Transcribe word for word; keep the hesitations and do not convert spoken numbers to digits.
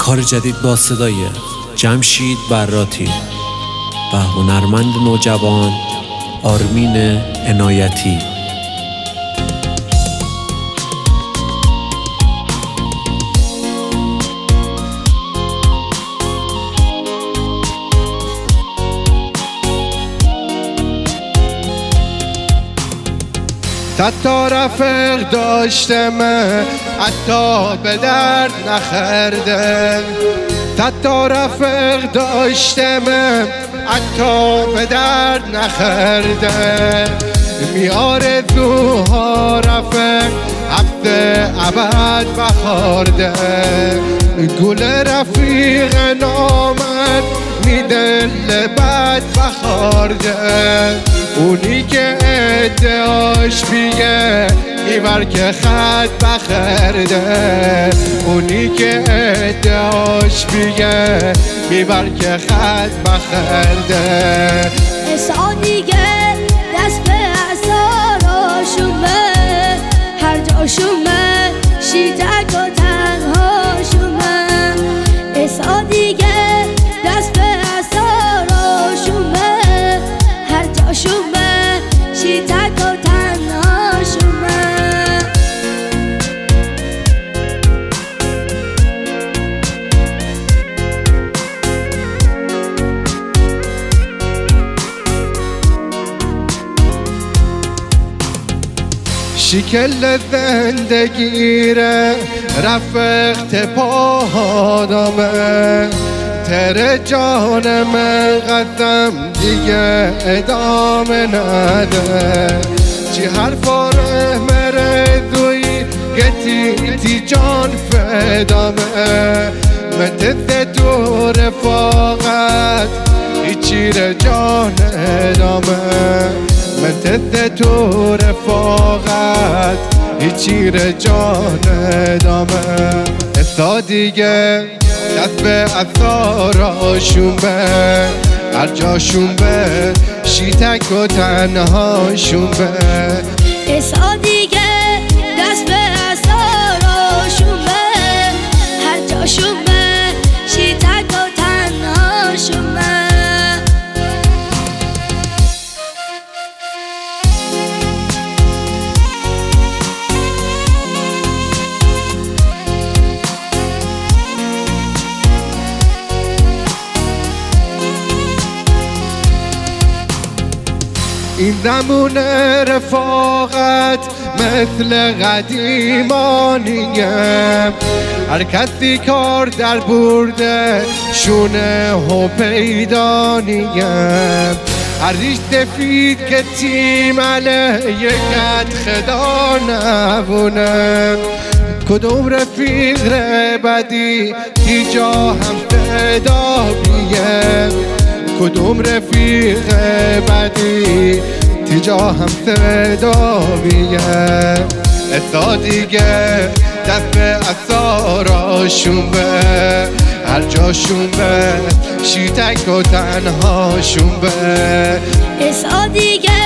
کار جدید با صدای جمشید براتی و هنرمند نوجوان آرمین عنایتی. تا رفیق داشتم حتی به درد نخورده، تا رفیق داشتم حتی به درد نخورده. میاره دوها رفیق هفته ابد بخورده، گل رفیق نامد میدل بد بخورده. اونی که ادعاش بیه ایور که خط بخرده، اونی که ادعاش بیه ایور که خط بخرده. انسان دیگه دست به اثاراشونه، هر جاشونه شیطک و تنهاشونه. انسان دیگه دست به اثاراشونه، هر جاشونه شیطک و تنهاشونه. شکل زندگیره رفیق تپادامه، تر جان من قدم دیگه ادامه نده. چی حرفاره مره دوی گتی تی جان فدامه، متت تو رفاقت ایچی جان ادامه. متت تو رفاقت هیچی جان ادامه. اتا دیگه دست به اثاراشون به، هر جاشون به شیطک و تنهاشون به. اتا دیگه دست به اثاراشون به، هر جاشون به شیطک و تنهاشون به. این زمون رفاقت مثل قدیمانیه، هر کسی کار در برده شونه و پیدانیه. هر ریش سفید که تیم علیه کت خدا نبونه، کدوم رفیق بدی تی جا هم پیدا بیه. کدوم رفیق بدی تی جا هم صدا بیه. اتا دیگه دست به اثاراشون به، هر جاشون به شیطک و تنهاشون به. اتا دیگه